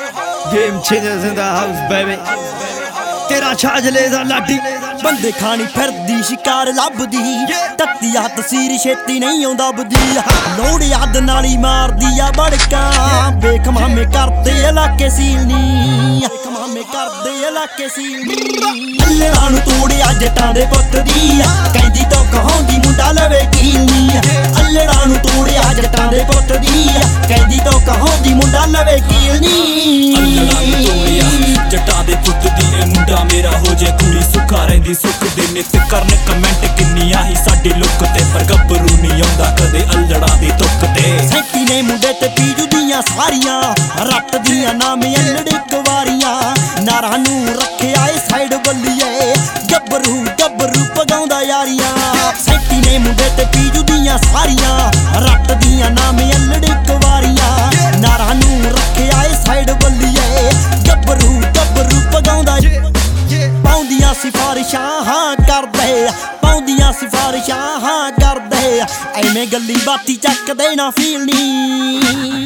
Game changers in the house, baby. तेरा छाजले दा लाडी ਬੰਦੇ ਖਾਣੀ ਫਿਰਦੀ ਸ਼ਿਕਾਰ ਲੱਭਦੀ ਤੱਤੀਆ ਤਸੀਰ ਛੇਤੀ ਨਹੀਂ ਆਉਂਦਾ ਬਦੀ ਲੋੜ ਯਾਦ ਨਾਲ ਹੀ ਮਾਰਦੀ ਆ ਬੜਕਾਂ ਵੇਖ ਮਾਮੇ ਕਰਦੇ ਇਲਾਕੇ ਸੀਲਨੀ ਵੇਖ ਮਾਮੇ ਕਰਦੇ ਇਲਾਕੇ ਸੀਲਨੀ ਅੱਲੜਾਂ ਨੂੰ ਤੋੜਿਆ ਜੱਟਾਂ ਦੇ ਪੁੱਤ ਦੀ ਕਹਿੰਦੀ ਤੋਂ ਕਹਾਉਂਦੀ ਮੁੰਡਾ ਲਵੇ ਕੀਲਨੀ ਅੱਲੜਾਂ ਨੂੰ ਤੋੜਿਆ ਜੱਟਾਂ ਦੇ ਪੁੱਤ ਦੀ ਕਹਿੰਦੀ ਤੋਂ ਕਹਾਉਂਦੀ ਮੁੰਡਾ ਲਵੇ ਕੀਲਨੀ ਅੱਲੜਾਂ ਨੂੰ ਤੋੜਿਆ ਜੱਟਾਂ ਦੇ ਪੁੱਤ ਦੀ ਇਹ ਮੁੰਡਾ ਮੇਰਾ ਹੋ ਜੇ ਕੁੜੀ ਸੁੱਖਾ ਰਹਿੰਦੀ ਸੁੱਖ ਦੇ ਨਿਤ ਕਰਨ ਕਮੈਂਟ ਕਿੰਨੀਆਂ ਹੀ ਸਾਡੀ ਲੁੱਕ ਤੇ ਪਰ ਗੱਭਰੂ ਨਹੀਂ ਆਉਂਦਾ ਕਦੇ ਅੱਲੜਾਂ ਦੀ ਤੁੱਕ ਤੇ ਸੈਂਟੀ ਨੇ ਮੁੰਡੇ ਤੇ ਪੀਜੂ ਦੀਆਂ ਸਾਰੀਆਂ ਰੱਟ ਦੀਆਂ ਨਾਮ ਅੱਲੜੇ ਕਵਾਰੀਆਂ ਨਾਰਾਂ ਨੂੰ ਰੱਖਿਆ ਏ ਸਾਈਡ ਬੱਲੀਏ ਗੱਭਰੂ ਗੱਭਰੂ ਪਗਾਉਂਦਾ ਯਾਰੀਆਂ ਸੈਂਟੀ ਨੇ ਮੁੰਡੇ ਤੇ ਪੀਜੂ ਦੀਆਂ ਸਾਰੀਆਂ ਰੱਟ ਦੀਆਂ ਨਾਮ ਅੱਲੜੇ ਕਵਾਰੀਆਂ ਨਾਰਾਂ ਨੂੰ ਰੱਖਿਆ ਏ ਸਾਈਡ ਬੱਲੀਏ ਗੱਭਰੂ ਗੱਭਰੂ ਪਗਾਉਂਦਾ ਪਾਉਂਦੀਆਂ ਸਿਫਾਰਿਸ਼ਾਂ ਹਾਂ ਕਰਦੇ ਪਾਉਂਦੀਆਂ ਸਿਫਾਰਿਸ਼ਾਂ ਹਾਂ ਕਰਦੇ ਐਵੇਂ ਗੱਲੀ ਬਾਤੀ ਚੱਕਦੇ ਨਾ ਫੀਲਨੀ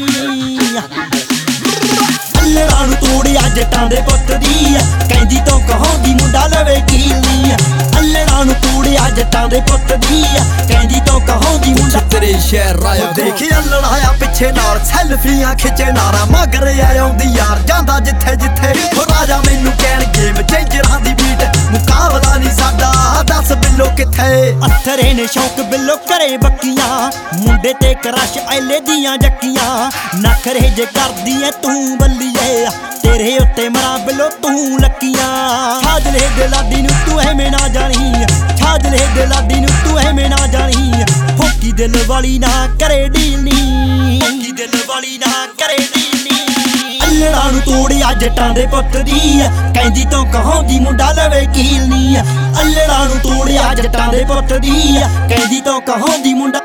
ਅੱਲੜਾਂ ਨੂੰ ਤੋੜਿਆ ਜੱਟਾਂ ਦੇ ਪੁੱਤ ਦੀ ਕਹਿੰਦੀ ਤੋਂ ਕਹਾਉਂਦੀ ਮੁੰਡਾ ਲਵੇ ਕੀਲਨੀ ਅੱਲੜਾਂ ਨੂੰ ਤੋੜਿਆ ਜੱਟਾਂ ਦੇ ਪੁੱਤ ਦੀ ਕਹਿੰਦੀ ਤੋਂ ਕਹਾਉਂਦੀ ਮੁੰਡਾ ਤੇਰੇ ਸ਼ਹਿਰ ਆਇਆ ਦੇਖਿਆ ਲੜਾਇਆ ਪਿੱਛੇ ਨਾਲ ਸੈਲਫੀਆਂ ਖਿੱਚੇ ਨਾਰਾ ਮਗਰ ਆਉਂਦੀ ਯਾਰ ਜਾਂਦਾ ਜਿੱਥੇ ਜਿੱਥੇ ਹੋ ਰਾਜਾ ਮੈਨੂੰ ਕਹਿਣ ਗੇਮ ਚੇਂਜਰਾਂ ਦੀ ਬੀਟ ਮੁਕਾਬਲਾ ਨਹੀਂ ਸਾਡਾ ਦੱਸ ਬਿੱਲੋ ਕਿੱਥੇ ਅਥਰੇ ਨੇ ਸ਼ੌਕ ਬਿੱਲੋ ਕਰੇ ਬੱਕੀਆਂ ਮੁੰਡੇ ਤੇ ਕਰਸ਼ ਐਲੇ ਦੀਆਂ ਜੱਕੀਆਂ ਨਖਰੇ ਜੇ ਕਰਦੀ ਐ ਤੂੰ ਬੱਲੀਏ ਤੇਰੇ ਉੱਤੇ ਮਰਾਂ ਬਿੱਲੋ ਤੂੰ ਲੱਕੀਆਂ ਛਾਜਲੇ ਦੇ ਲਾਡੀ ਨੂੰ ਤੂੰ ਐਵੇਂ ਨਾ ਜਾਣੀ ਛਾਜਲੇ ਦੇ ਲਾਡੀ ਨੂੰ ਤੂੰ ਐਵੇਂ ਨਾ ਜਾਣੀ ਫੋਕੀ ਦਿਲ ਵਾਲੀ ਨਾ ਕਰੇ ਡੀਲ ਨੀ ਫੋਕੀ ਦਿਲ ਵਾਲੀ ਨਾ ਕਰੇ ਡੀਲ ਨੀ ਅੱਲੜਾਂ ਨੂੰ ਤੋੜਿਆ ਜੱਟਾਂ ਦੇ ਪੁੱਤ ਦੀ ਕਹਿੰਦੀ ਤੋਂ ਕਹਾਉਂਦੀ ਮੁੰਡਾ ਲਵੇ ਕੀਲ ਨੀ ਅੱਲੜਾਂ ਨੂੰ ਤੋੜਿਆ ਜੱਟਾਂ ਦੇ ਪੁੱਤ ਦੀ ਕਹਿੰਦੀ ਤੋਂ ਕਹਾਉਂਦੀ ਮੁੰਡਾ